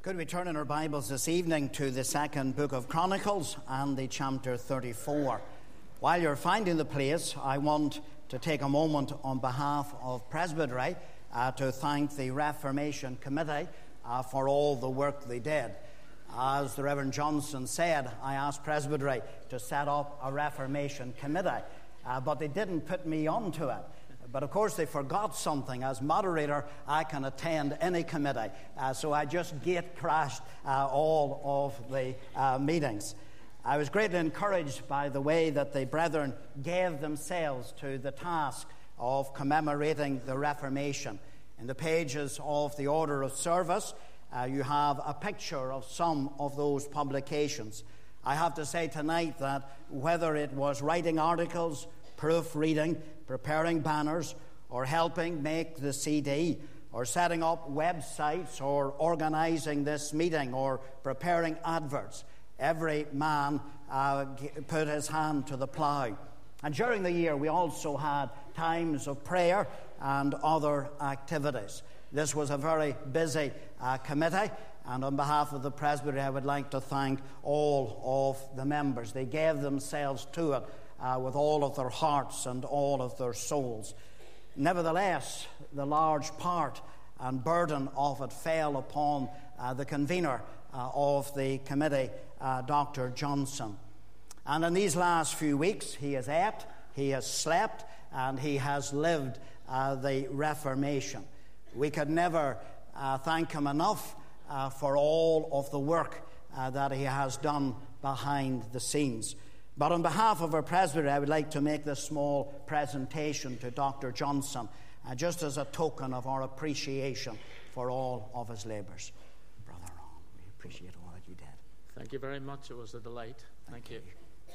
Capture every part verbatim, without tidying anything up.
Could we turn in our Bibles this evening to the second book of Chronicles and the chapter thirty-four. While you're finding the place, I want to take a moment on behalf of Presbytery uh, to thank the Reformation Committee uh, for all the work they did. As the Reverend Johnson said, I asked Presbytery to set up a Reformation Committee, uh, but they didn't put me onto it. But of course they forgot something. As moderator, I can attend any committee. Uh, so I just gate crashed uh, all of the uh, meetings. I was greatly encouraged by the way that the brethren gave themselves to the task of commemorating the Reformation. In the pages of the Order of Service, uh, you have a picture of some of those publications. I have to say tonight that whether it was writing articles, proofreading, preparing banners, or helping make the C D, or setting up websites, or organizing this meeting, or preparing adverts, every man uh, put his hand to the plough. And during the year, we also had times of prayer and other activities. This was a very busy uh, committee, and on behalf of the Presbytery, I would like to thank all of the members. They gave themselves to it uh, with all of their hearts and all of their souls. Nevertheless, the large part and burden of it fell upon uh, the convener uh, of the committee, uh, Doctor Johnson. And in these last few weeks, he has ate, he has slept, and he has lived uh, the Reformation. We could never uh, thank him enough uh, for all of the work uh, that he has done behind the scenes. But on behalf of our Presbytery, I would like to make this small presentation to Doctor Johnson, uh, just as a token of our appreciation for all of his labours. Brother Ron, we appreciate all that you did. Thank you very much. It was a delight. Thank, Thank you. you.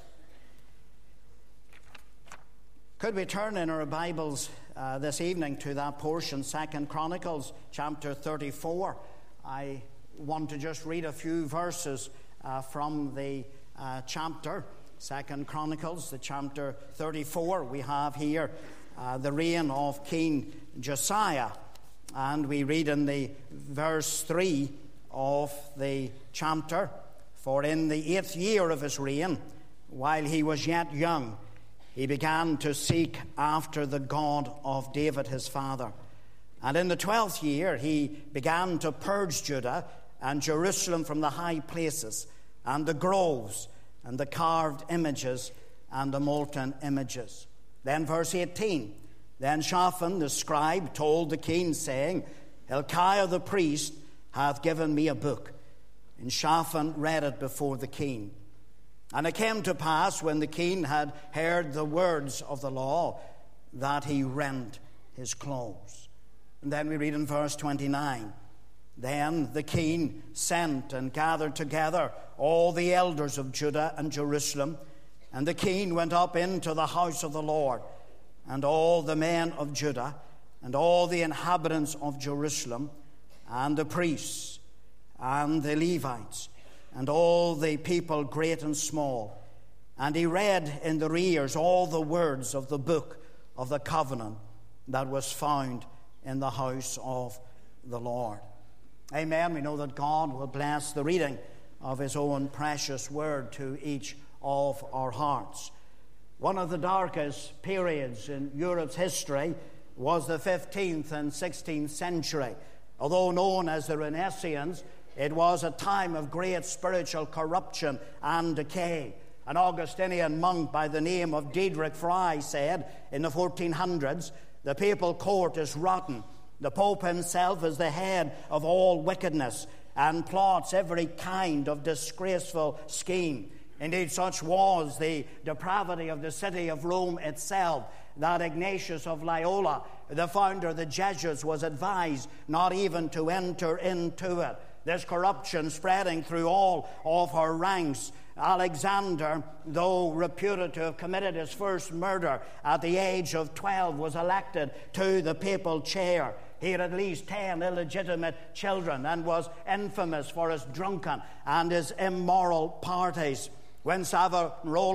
Could we turn in our Bibles uh, this evening to that portion, Second Chronicles, chapter thirty-four. I want to just read a few verses uh, from the uh, chapter. Second Chronicles, the chapter thirty-four, we have here uh, the reign of King Josiah. And we read in the verse three of the chapter, "For in the eighth year of his reign, while he was yet young, he began to seek after the God of David his father. And in the twelfth year he began to purge Judah and Jerusalem from the high places and the groves and the carved images and the molten images." Then verse eighteen, "Then Shaphan the scribe told the king, saying, Hilkiah the priest hath given me a book. And Shaphan read it before the king. And it came to pass, when the king had heard the words of the law, that he rent his clothes." And then we read in verse twenty-nine, "Then the king sent and gathered together all the elders of Judah and Jerusalem, and the king went up into the house of the Lord, and all the men of Judah, and all the inhabitants of Jerusalem, and the priests, and the Levites, and all the people great and small. And he read in their ears all the words of the book of the covenant that was found in the house of the Lord." Amen. We know that God will bless the reading of his own precious word to each of our hearts. One of the darkest periods in Europe's history was the fifteenth and sixteenth century. Although known as the Renaissance, it was a time of great spiritual corruption and decay. An Augustinian monk by the name of Diedrich Fry said in the fourteen hundreds, "The papal court is rotten. The Pope himself is the head of all wickedness and plots every kind of disgraceful scheme. Indeed, such was the depravity of the city of Rome itself, that Ignatius of Loyola, the founder of the Jesuits, was advised not even to enter into it. This corruption spreading through all of her ranks. Alexander, though reputed to have committed his first murder at the age of twelve, was elected to the papal chair. He had at least ten illegitimate children and was infamous for his drunken and his immoral parties. When Savonarola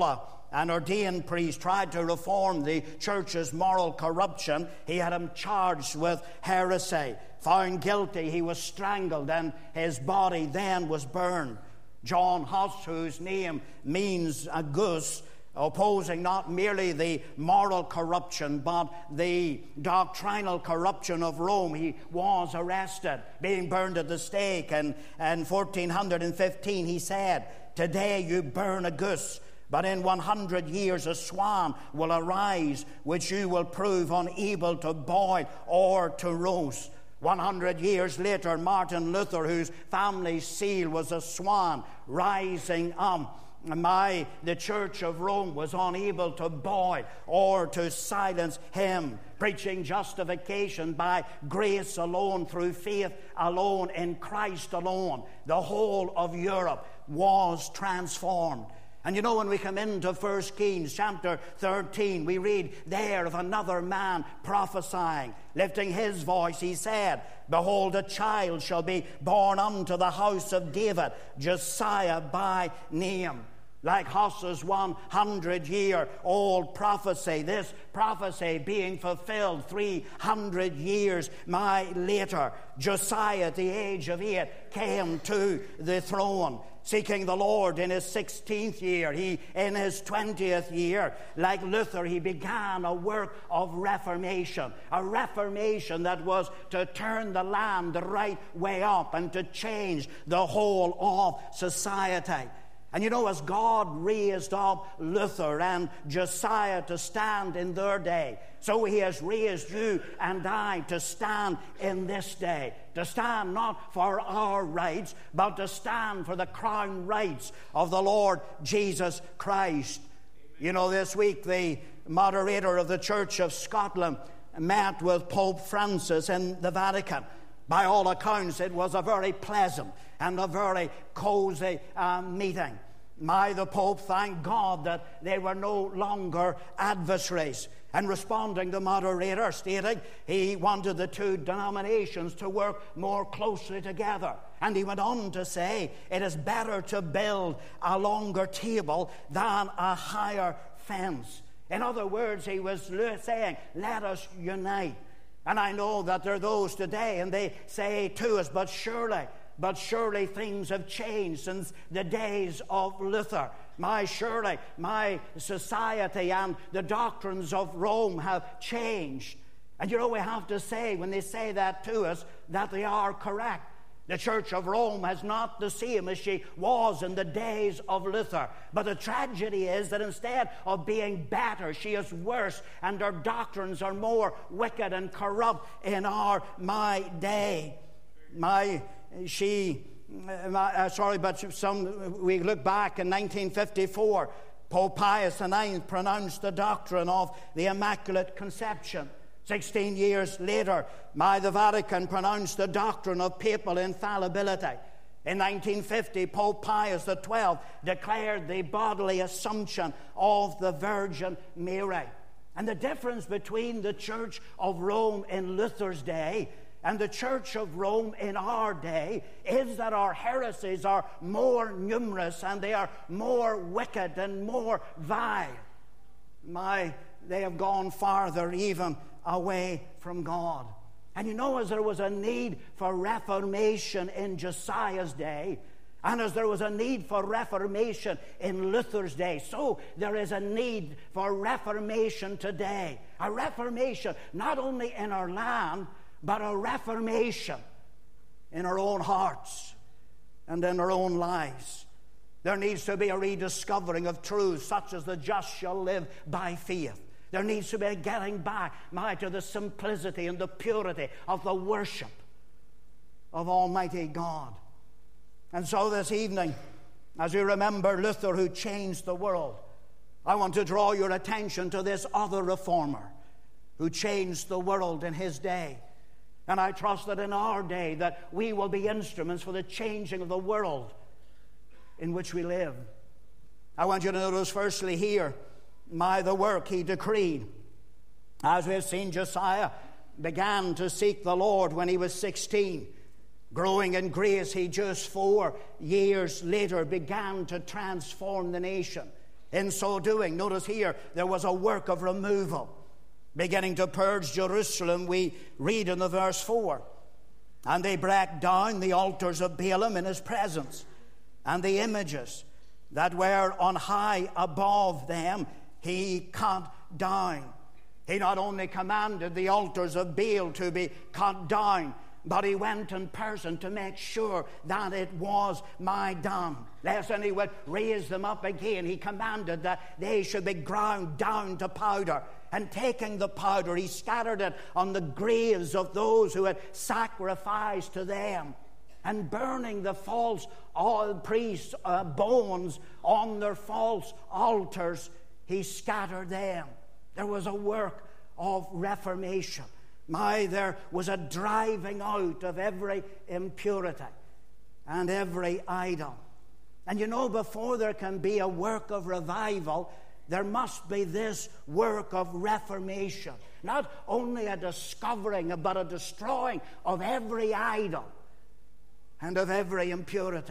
an ordained priest, tried to reform the church's moral corruption. He had him charged with heresy. Found guilty, he was strangled, and his body then was burned. John Huss, whose name means a goose, opposing not merely the moral corruption but the doctrinal corruption of Rome, he was arrested, being burned at the stake. And in fourteen fifteen he said, "Today you burn a goose, but in one hundred years a swan will arise, which you will prove unable to boil or to roast." One hundred years later, Martin Luther, whose family seal was a swan rising up, my the Church of Rome was unable to boil or to silence him, preaching justification by grace alone, through faith alone, in Christ alone. The whole of Europe was transformed. And you know, when we come into First Kings chapter thirteen, we read there of another man prophesying. Lifting his voice, he said, "Behold, a child shall be born unto the house of David, Josiah by name." Like Huss's one hundred year old prophecy, this prophecy being fulfilled three hundred years my later. Josiah, at the age of eight, came to the throne, seeking the Lord in his sixteenth year. He, in his twentieth year, like Luther, he began a work of reformation. A reformation that was to turn the land the right way up and to change the whole of society. And you know, as God raised up Luther and Josiah to stand in their day, so he has raised you and I to stand in this day. To stand not for our rights, but to stand for the crown rights of the Lord Jesus Christ. You know, this week the moderator of the Church of Scotland met with Pope Francis in the Vatican. By all accounts, it was a very pleasant and a very cozy uh, meeting. My, the Pope thanked God that they were no longer adversaries. And responding, the moderator stating he wanted the two denominations to work more closely together. And he went on to say, it is better to build a longer table than a higher fence. In other words, he was saying, let us unite. And I know that there are those today, and they say to us, but surely, but surely things have changed since the days of Luther. My, surely my society and the doctrines of Rome have changed. And you know, we have to say, when they say that to us, that they are correct. The Church of Rome is not the same as she was in the days of Luther. But the tragedy is that instead of being better, she is worse, and her doctrines are more wicked and corrupt in our my day. My, she, my, uh, sorry, but some, we look back in nineteen fifty-four, Pope Pius the ninth pronounced the doctrine of the Immaculate Conception. Sixteen years later, my, the Vatican pronounced the doctrine of papal infallibility. In nineteen fifty, Pope Pius the twelfth declared the bodily assumption of the Virgin Mary. And the difference between the Church of Rome in Luther's day and the Church of Rome in our day is that our heresies are more numerous and they are more wicked and more vile. My, they have gone farther even away from God. And you know, as there was a need for reformation in Josiah's day, and as there was a need for reformation in Luther's day, so there is a need for reformation today. A reformation not only in our land, but a reformation in our own hearts and in our own lives. There needs to be a rediscovering of truths such as the just shall live by faith. There needs to be a getting back, my, to the simplicity and the purity of the worship of Almighty God. And so this evening, as we remember Luther, who changed the world, I want to draw your attention to this other reformer who changed the world in his day. And I trust that in our day that we will be instruments for the changing of the world in which we live. I want you to notice firstly here, my, the work he decreed. As we have seen, Josiah began to seek the Lord when he was sixteen. Growing in grace, he just four years later began to transform the nation. In so doing, notice here, there was a work of removal. Beginning to purge Jerusalem, we read in the verse four. And they brought down the altars of Baalim in his presence, and the images that were on high above them he cut down. He not only commanded the altars of Baal to be cut down, but he went in person to make sure that it was my done. Lest he would raise them up again, he commanded that they should be ground down to powder. And taking the powder, he scattered it on the graves of those who had sacrificed to them. And burning the false priests' uh, bones on their false altars, he scattered them. There was a work of reformation. My, there was a driving out of every impurity and every idol. And you know, before there can be a work of revival, there must be this work of reformation. Not only a discovering, but a destroying of every idol and of every impurity.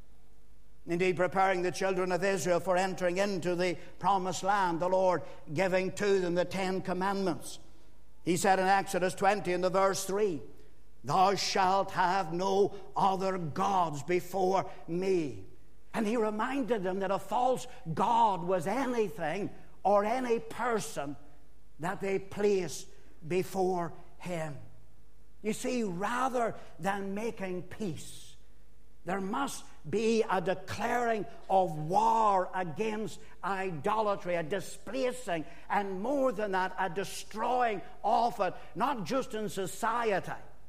Indeed, preparing the children of Israel for entering into the promised land, the Lord giving to them the Ten Commandments. He said in Exodus twenty in the verse three, "Thou shalt have no other gods before me." And he reminded them that a false god was anything or any person that they placed before him. You see, rather than making peace, there must be a declaring of war against idolatry, a displacing, and more than that, a destroying of it, not just in society,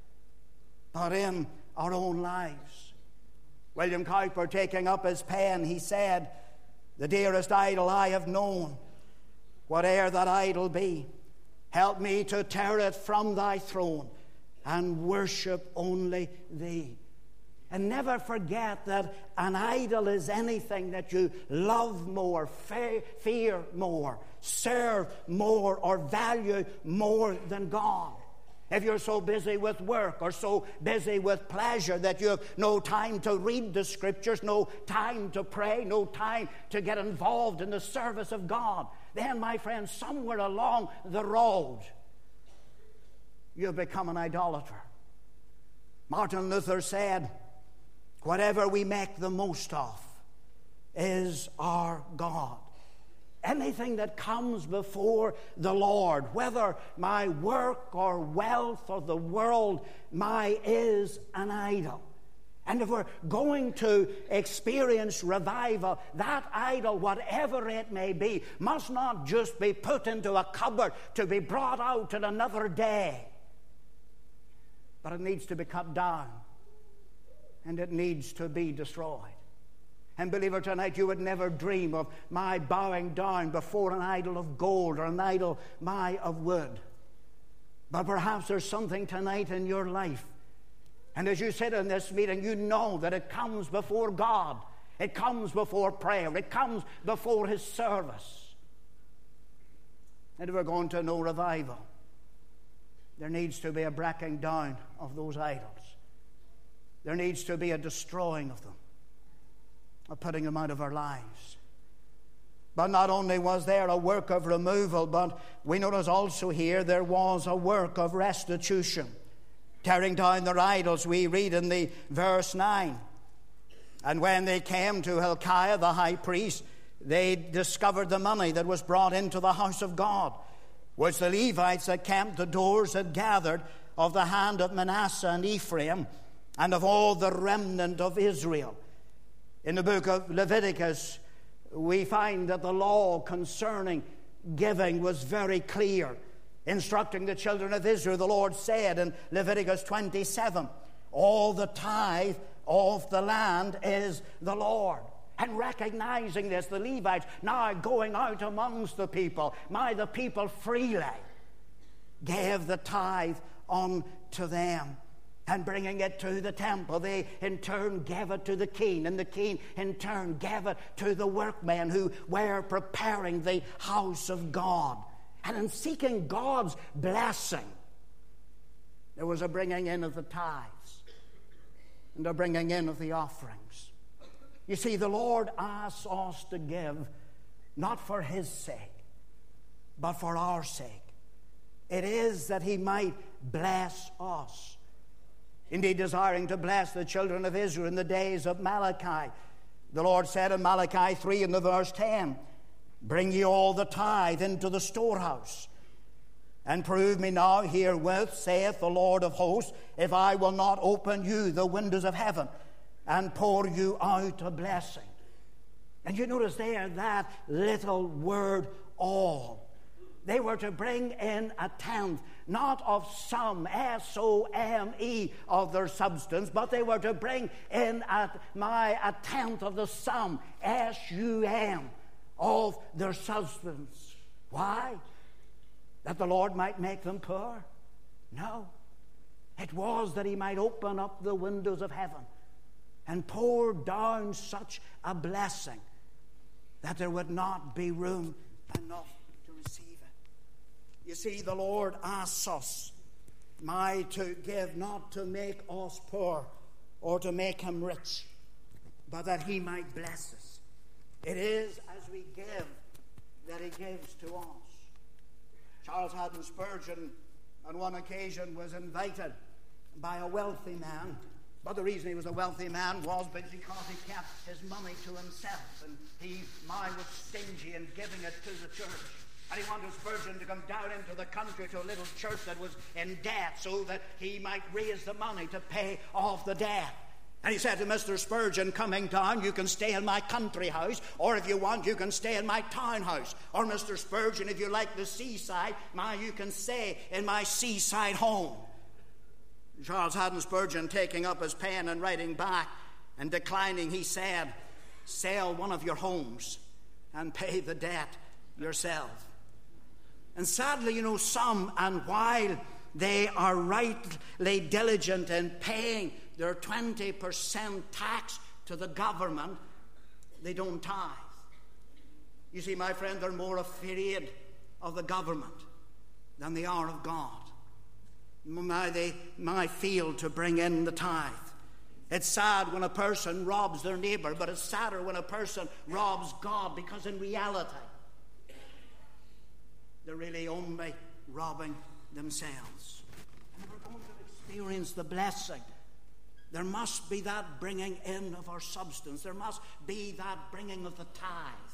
but in our own lives. William Cowper, taking up his pen, he said, "The dearest idol I have known, whate'er that idol be, help me to tear it from thy throne and worship only thee." And never forget that an idol is anything that you love more, fe- fear more, serve more, or value more than God. If you're so busy with work or so busy with pleasure that you have no time to read the Scriptures, no time to pray, no time to get involved in the service of God, then, my friends, somewhere along the road, you've become an idolater. Martin Luther said, "Whatever we make the most of is our God." Anything that comes before the Lord, whether my work or wealth or the world, my is an idol. And if we're going to experience revival, that idol, whatever it may be, must not just be put into a cupboard to be brought out at another day, but it needs to be cut down. And it needs to be destroyed. And believer, tonight you would never dream of my bowing down before an idol of gold or an idol my of wood. But perhaps there's something tonight in your life. And as you sit in this meeting, you know that it comes before God. It comes before prayer. It comes before His service. And if we're going to know revival, there needs to be a breaking down of those idols. There needs to be a destroying of them, a putting them out of our lives. But not only was there a work of removal, but we notice also here there was a work of restitution. Tearing down their idols, we read in the verse nine. "And when they came to Hilkiah the high priest, they discovered the money that was brought into the house of God, which the Levites that camped the doors had gathered of the hand of Manasseh and Ephraim, and of all the remnant of Israel." In the book of Leviticus, we find that the law concerning giving was very clear. Instructing the children of Israel, the Lord said in Leviticus twenty-seven, "All the tithe of the land is the Lord." And recognizing this, the Levites now going out amongst the people, my, the people freely gave the tithe unto them. And bringing it to the temple, they in turn gave it to the king, and the king in turn gave it to the workmen who were preparing the house of God. And in seeking God's blessing, there was a bringing in of the tithes and a bringing in of the offerings. You see, the Lord asks us to give not for his sake, but for our sake. It is that he might bless us. Indeed, desiring to bless the children of Israel in the days of Malachi, the Lord said in Malachi three in the verse ten, bring ye all the tithe into the storehouse, and prove me now herewith, saith the Lord of hosts, if I will not open you the windows of heaven and pour you out a blessing. And you notice there that little word, all. They were to bring in a tenth, not of some, S O M E, of their substance, but they were to bring in a, my, a tenth of the sum, S U M, of their substance. Why? That the Lord might make them poor? No. It was that he might open up the windows of heaven and pour down such a blessing that there would not be room enough to receive it. You see, the Lord asks us, my, to give, not to make us poor or to make him rich, but that he might bless us. It is as we give that he gives to us. Charles Haddon Spurgeon on one occasion was invited by a wealthy man. But the reason he was a wealthy man was because he kept his money to himself, and he, my, was stingy in giving it to the church. And he wanted Spurgeon to come down into the country to a little church that was in debt so that he might raise the money to pay off the debt. And he said to Mister Spurgeon, coming down, you can stay in my country house, or if you want, you can stay in my townhouse. Or Mister Spurgeon, if you like the seaside, my, you can stay in my seaside home. Charles Haddon Spurgeon, taking up his pen and writing back and declining, he said, sell one of your homes and pay the debt yourself. And sadly, you know, some, and while they are rightly diligent in paying their twenty percent tax to the government, they don't tithe. You see, my friend, they're more afraid of the government than they are of God. My, they my field to bring in the tithe. It's sad when a person robs their neighbor, but it's sadder when a person robs God, because in reality they're really only robbing themselves. And if we're going to experience the blessing, there must be that bringing in of our substance. There must be that bringing of the tithe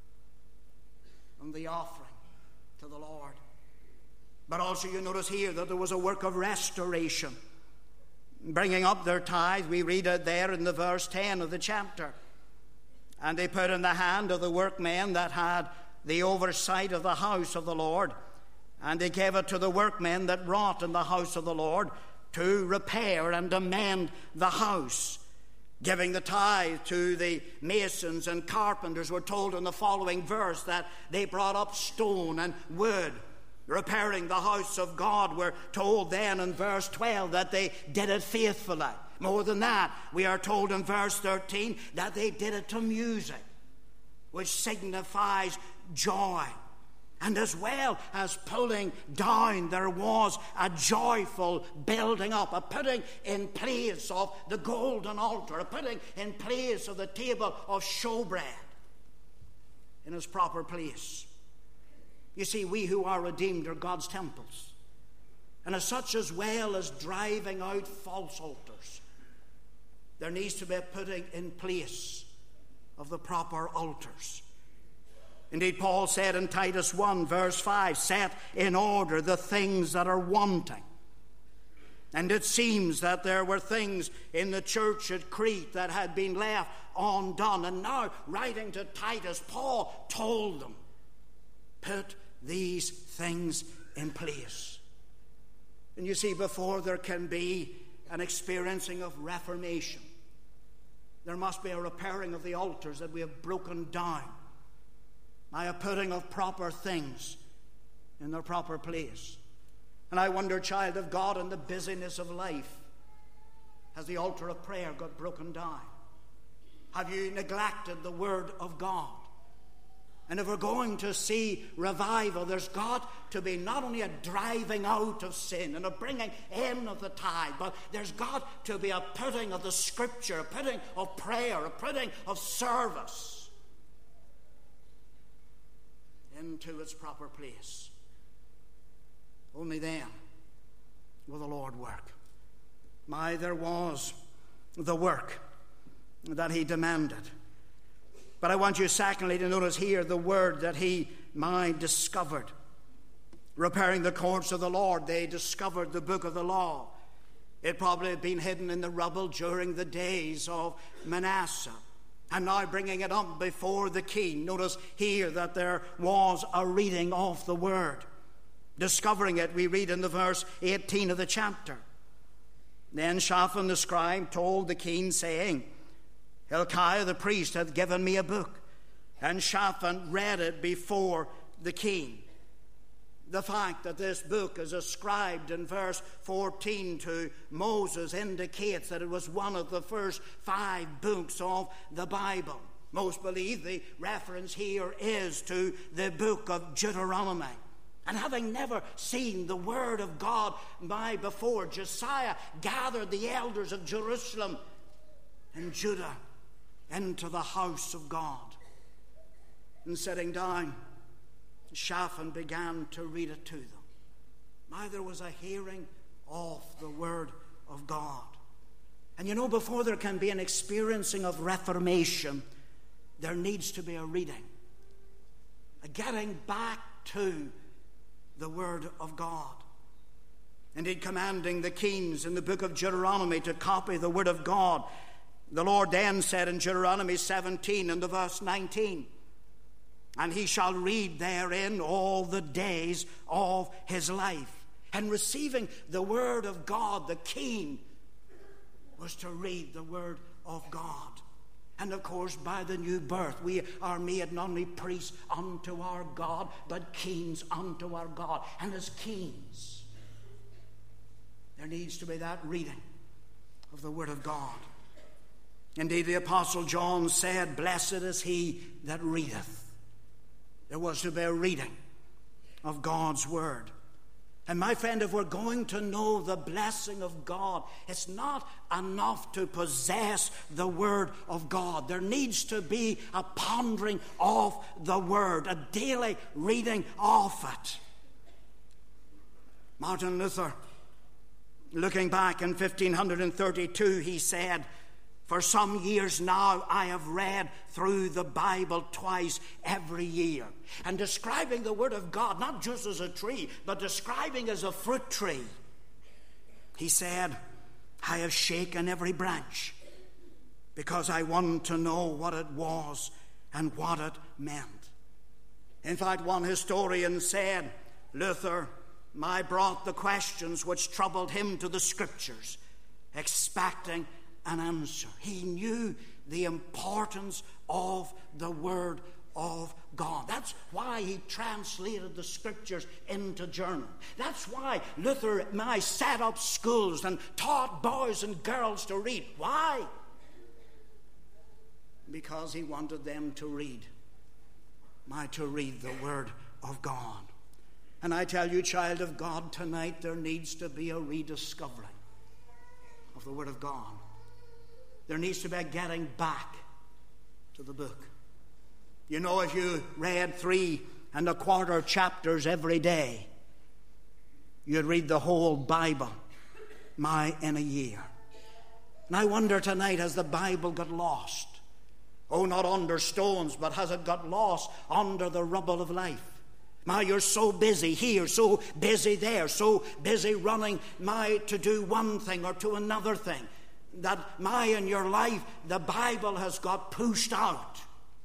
and the offering to the Lord. But also you notice here that there was a work of restoration. Bringing up their tithe, we read it there in the verse ten of the chapter. And they put in the hand of the workmen that had the oversight of the house of the Lord, and they gave it to the workmen that wrought in the house of the Lord to repair and amend the house. Giving the tithe to the masons and carpenters, we're told in the following verse that they brought up stone and wood. Repairing the house of God, we're told then in verse twelve that they did it faithfully. More than that, we are told in verse thirteen that they did it to music, which signifies joy. And as well as pulling down, there was a joyful building up, a putting in place of the golden altar, a putting in place of the table of showbread in its proper place. You see, we who are redeemed are God's temples. And as such, as well as driving out false altars, there needs to be a putting in place of the proper altars. Indeed, Paul said in Titus one, verse five, set in order the things that are wanting. And it seems that there were things in the church at Crete that had been left undone. And now, writing to Titus, Paul told them, put these things in place. And you see, before there can be an experiencing of reformation, there must be a repairing of the altars that we have broken down, by a putting of proper things in their proper place. And I wonder, child of God, in the busyness of life, has the altar of prayer got broken down? Have you neglected the Word of God? And if we're going to see revival, there's got to be not only a driving out of sin and a bringing in of the tithe, but there's got to be a putting of the Scripture, a putting of prayer, a putting of service into its proper place. Only then will the Lord work. My, there was the work that he demanded. But I want you secondly to notice here the word that he, my, discovered. Repairing the courts of the Lord, they discovered the book of the law. It probably had been hidden in the rubble during the days of Manasseh. And now bringing it up before the king. Notice here that there was a reading of the word. Discovering it, we read in the verse eighteen of the chapter. Then Shaphan the scribe told the king, saying, Hilkiah the priest hath given me a book. And Shaphan read it before the king. The fact that this book is ascribed in verse fourteen to Moses indicates that it was one of the first five books of the Bible. Most believe the reference here is to the book of Deuteronomy. And having never seen the word of God by before, Josiah gathered the elders of Jerusalem and Judah into the house of God. And sitting down, Shaphan began to read it to them. Now there was a hearing of the word of God. And you know, before there can be an experiencing of reformation, there needs to be a reading, a getting back to the word of God. Indeed, commanding the kings in the book of Deuteronomy to copy the word of God, the Lord then said in Deuteronomy seventeen and the verse nineteen, and he shall read therein all the days of his life. And receiving the word of God, the king was to read the word of God. And of course, by the new birth, we are made not only priests unto our God, but kings unto our God. And as kings, there needs to be that reading of the word of God. Indeed, the Apostle John said, Blessed is he that readeth. There was to be a reading of God's word. And my friend, if we're going to know the blessing of God, it's not enough to possess the word of God. There needs to be a pondering of the word, a daily reading of it. Martin Luther, looking back in fifteen thirty-two, he said, For some years now I have read through the Bible twice every year. And describing the Word of God, not just as a tree, but describing as a fruit tree. He said, I have shaken every branch because I want to know what it was and what it meant. In fact, one historian said, Luther, I brought the questions which troubled him to the Scriptures, expecting an answer. He knew the importance of the Word of God. That's why he translated the Scriptures into German. That's why Luther and I set up schools and taught boys and girls to read. Why? Because he wanted them to read. My, to read the Word of God. And I tell you, child of God, tonight there needs to be a rediscovering of the Word of God. There needs to be a getting back to the book. You know, if you read three and a quarter chapters every day, you'd read the whole Bible, my, in a year. And I wonder tonight, has the Bible got lost? Oh, not under stones, but has it got lost under the rubble of life? My, you're so busy here, so busy there, so busy running, my, to do one thing or to another thing, that, my, in your life, the Bible has got pushed out.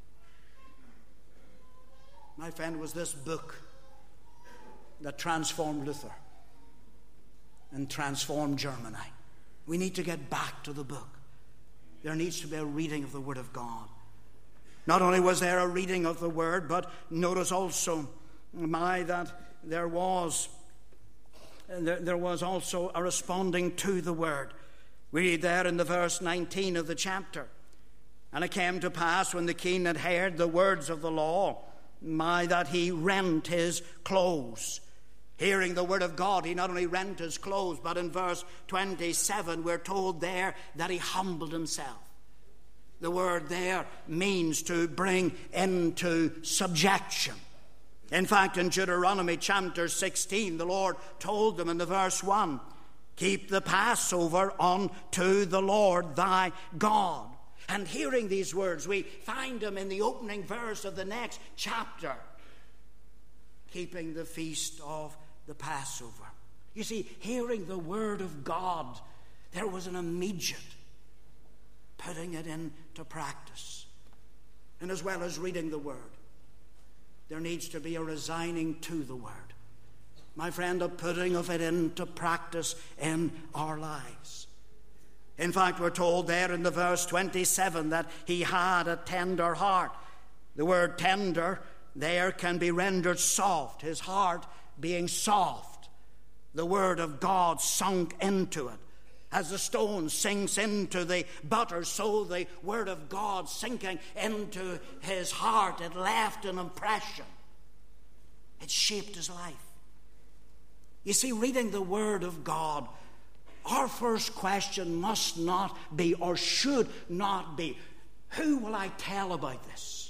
My friend, was this book that transformed Luther and transformed Germany. We need to get back to the book. There needs to be a reading of the Word of God. Not only was there a reading of the Word, but notice also, my, that there was there, there was also a responding to the Word. We read there in the verse nineteen of the chapter. And it came to pass, when the king had heard the words of the law, my, that he rent his clothes. Hearing the word of God, he not only rent his clothes, but in verse twenty-seven we're told there that he humbled himself. The word there means to bring into subjection. In fact, in Deuteronomy chapter sixteen, the Lord told them in the verse one, keep the Passover unto the Lord thy God. And hearing these words, we find them in the opening verse of the next chapter. Keeping the feast of the Passover. You see, hearing the word of God, there was an immediate putting it into practice. And as well as reading the word, there needs to be a resigning to the word. My friend, a putting of it into practice in our lives. In fact, we're told there in the verse twenty-seven that he had a tender heart. The word tender there can be rendered soft, his heart being soft. The word of God sunk into it. As the stone sinks into the butter, so the word of God sinking into his heart, it left an impression. It shaped his life. You see, reading the word of God, our first question must not be, or should not be, who will I tell about this?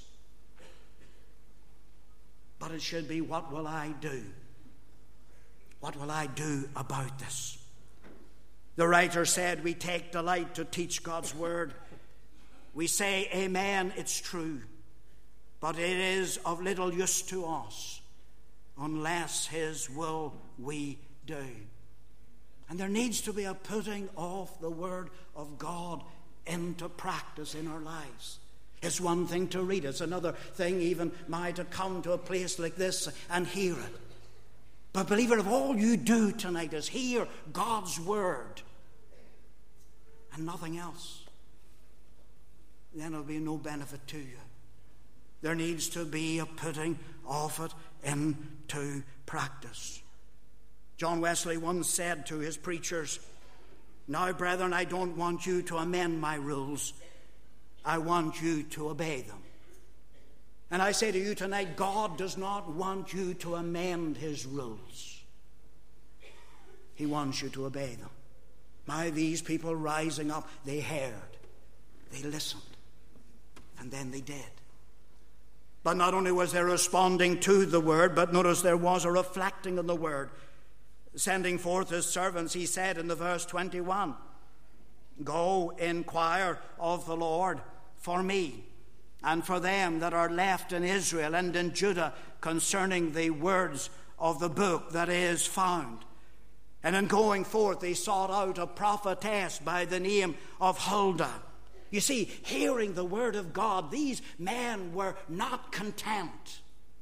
But it should be, what will I do? What will I do about this? The writer said, we take delight to teach God's word. We say, amen, it's true. But it is of little use to us unless his will we do. And there needs to be a putting of the word of God into practice in our lives. It's one thing to read. It's another thing even my to come to a place like this and hear it. But believer, if all you do tonight is hear God's word and nothing else, then it'll be no benefit to you. There needs to be a putting of it into practice. John Wesley once said to his preachers, now, brethren, I don't want you to amend my rules. I want you to obey them. And I say to you tonight, God does not want you to amend his rules. He wants you to obey them. My, these people rising up, they heard, they listened, and then they did. But not only was there responding to the word, but notice there was a reflecting on the word. Sending forth his servants, he said in the verse twenty-one, go inquire of the Lord for me and for them that are left in Israel and in Judah concerning the words of the book that is found. And in going forth, they sought out a prophetess by the name of Huldah. You see, hearing the word of God, these men were not content.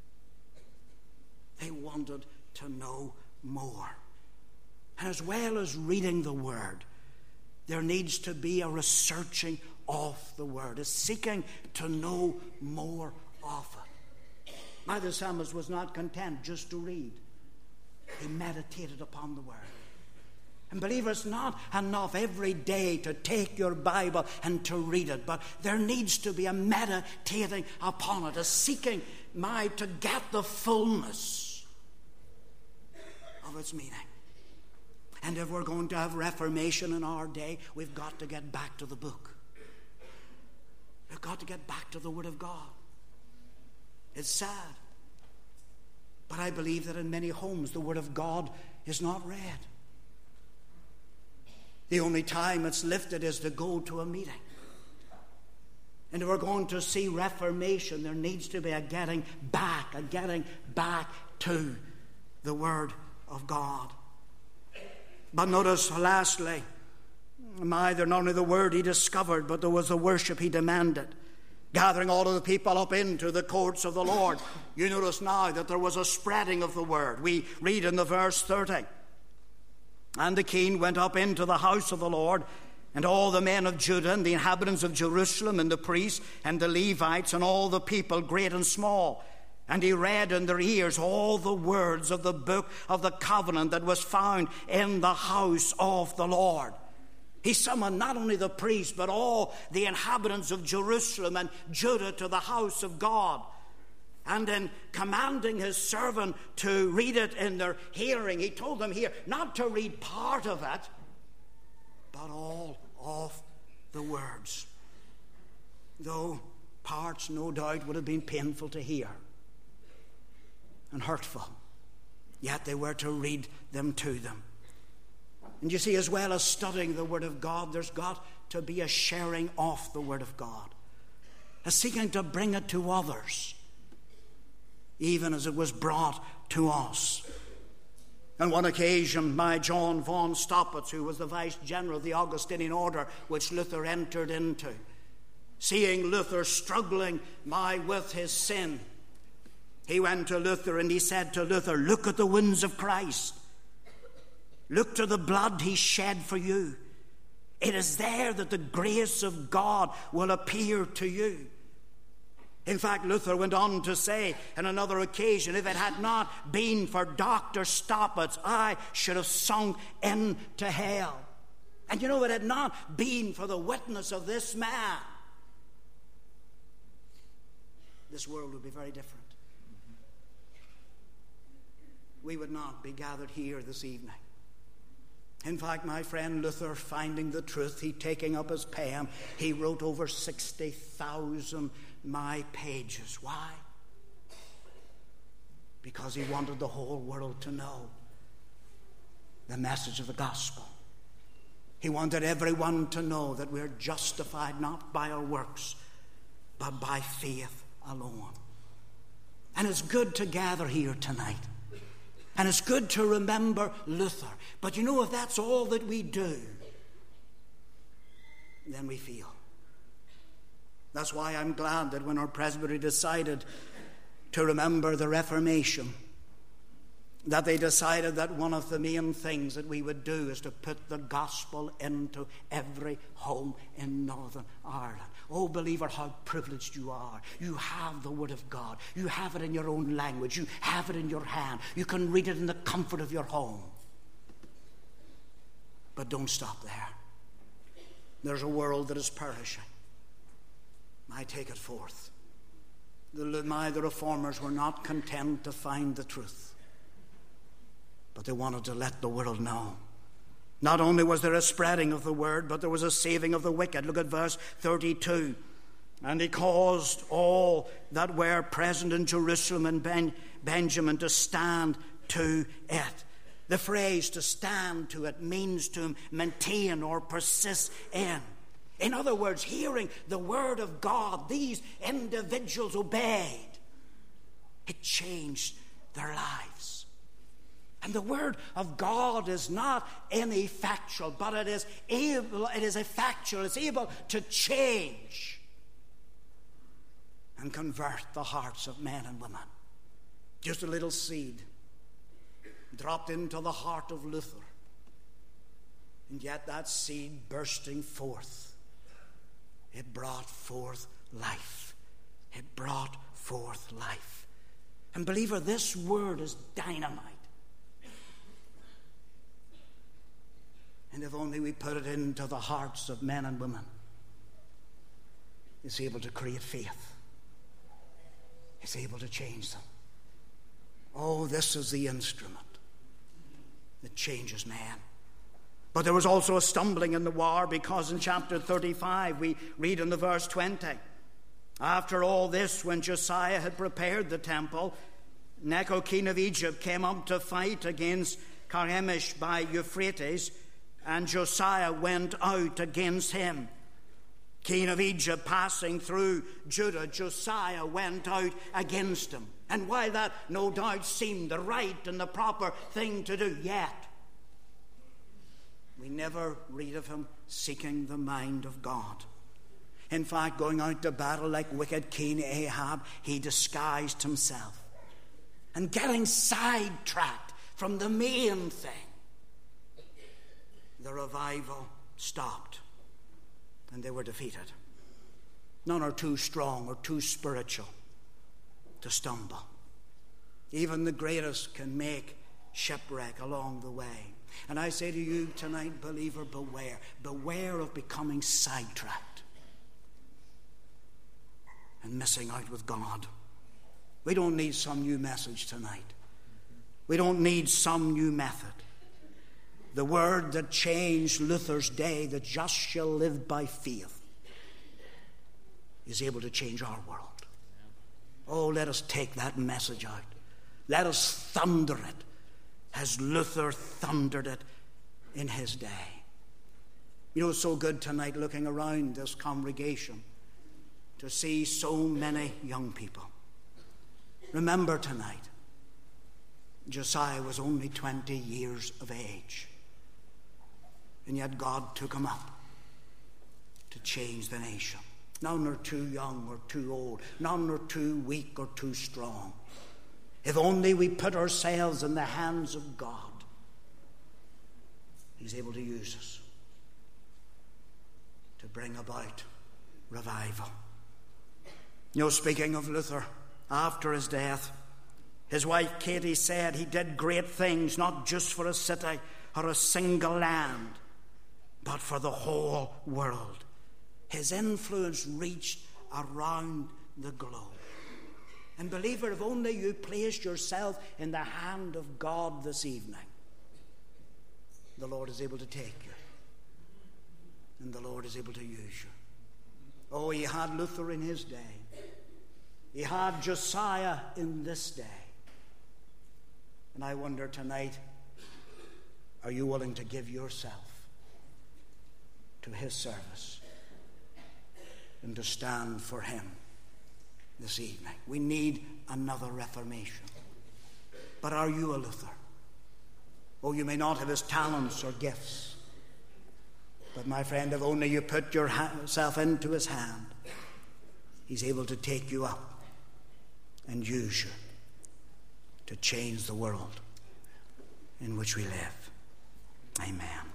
They wanted to know more. And as well as reading the word, there needs to be a researching of the word, a seeking to know more of it. Now, the psalmist was not content just to read. He meditated upon the word. And believe it's not enough every day to take your Bible and to read it, but there needs to be a meditating upon it, a seeking, my, to get the fullness of its meaning. And if we're going to have reformation in our day, we've got to get back to the book. We've got to get back to the Word of God. It's sad. But I believe that in many homes the Word of God is not read. The only time it's lifted is to go to a meeting. And if we're going to see reformation, there needs to be a getting back, a getting back to the Word of God. But notice, lastly, neither not only the word he discovered, but there was the worship he demanded. Gathering all of the people up into the courts of the Lord. You notice now that there was a spreading of the word. We read in the verse thirty. And the king went up into the house of the Lord, and all the men of Judah, and the inhabitants of Jerusalem, and the priests, and the Levites, and all the people, great and small. And he read in their ears all the words of the book of the covenant that was found in the house of the Lord. He summoned not only the priests, but all the inhabitants of Jerusalem and Judah to the house of God. And in commanding his servant to read it in their hearing, he told them here not to read part of it, but all of the words. Though parts, no doubt, would have been painful to hear. and hurtful. Yet they were to read them to them. And you see, as well as studying the Word of God, there's got to be a sharing of the Word of God, a seeking to bring it to others, even as it was brought to us. On one occasion, by John von Staupitz, who was the vice-general of the Augustinian order, which Luther entered into, seeing Luther struggling my with his sin, he went to Luther and he said to Luther, "Look at the wounds of Christ. Look to the blood he shed for you. It is there that the grace of God will appear to you." In fact, Luther went on to say on another occasion, "If it had not been for Doctor Staupitz, I should have sunk into hell." And you know, it had not been for the witness of this man, this world would be very different. We would not be gathered here this evening. In fact, my friend Luther, finding the truth, he taking up his pen, he wrote over sixty thousand my pages. Why? Because he wanted the whole world to know the message of the gospel. He wanted everyone to know that we're justified not by our works, but by faith alone. And it's good to gather here tonight. And it's good to remember Luther. But you know, if that's all that we do, then we fail. That's why I'm glad that when our presbytery decided to remember the Reformation, that they decided that one of the main things that we would do is to put the gospel into every home in Northern Ireland. Oh, believer, how privileged you are. You have the Word of God. You have it in your own language. You have it in your hand. You can read it in the comfort of your home. But don't stop there. There's a world that is perishing. I take it forth. The, my, the reformers were not content to find the truth, but they wanted to let the world know. Not only was there a spreading of the word, but there was a saving of the wicked. Look at verse thirty-two. "And he caused all that were present in Jerusalem and ben- Benjamin to stand to it." The phrase "to stand to it" means to maintain or persist in. In other words, hearing the word of God, these individuals obeyed. It changed their lives. And the word of God is not ineffectual, but it is able, it is effectual. It's able to change and convert the hearts of men and women. Just a little seed dropped into the heart of Luther, and yet that seed bursting forth, it brought forth life. It brought forth life. And believer, this word is dynamite. And if only we put it into the hearts of men and women, it's able to create faith. It's able to change them. Oh, this is the instrument that changes man. But there was also a stumbling in the war, because in chapter thirty-five we read in the verse twenty, "After all this, when Josiah had prepared the temple, Necho, king of Egypt, came up to fight against Carchemish by Euphrates, and Josiah went out against him." King of Egypt passing through Judah, Josiah went out against him. And while that no doubt seemed the right and the proper thing to do, yet we never read of him seeking the mind of God. In fact, going out to battle like wicked King Ahab, he disguised himself. And getting sidetracked from the main thing, the revival stopped and they were defeated. None are too strong or too spiritual to stumble. Even the greatest can make shipwreck along the way. And I say to you tonight, believer, beware. Beware of becoming sidetracked and missing out with God. We don't need some new message tonight. We don't need some new method. The word that changed Luther's day, the just shall live by faith, is able to change our world. Oh, let us take that message out Let us thunder it as Luther thundered it in his day. You know, it's so good tonight looking around this congregation to see so many young people. Remember tonight, Josiah was only twenty years of age, and yet God took him up to change the nation. None are too young or too old. None are too weak or too strong. If only we put ourselves in the hands of God, He's able to use us to bring about revival. You know, speaking of Luther, after his death, his wife Katie said he did great things, not just for a city or a single land, but for the whole world. His influence reached around the globe. And believer, if only you placed yourself in the hand of God this evening, the Lord is able to take you. And the Lord is able to use you. Oh, he had Luther in his day. He had Josiah in this day. And I wonder tonight, are you willing to give yourself to his service and to stand for him this evening? We need another Reformation. But are you a Luther? Oh, you may not have his talents or gifts, but my friend, if only you put yourself into his hand, he's able to take you up and use you to change the world in which we live. Amen.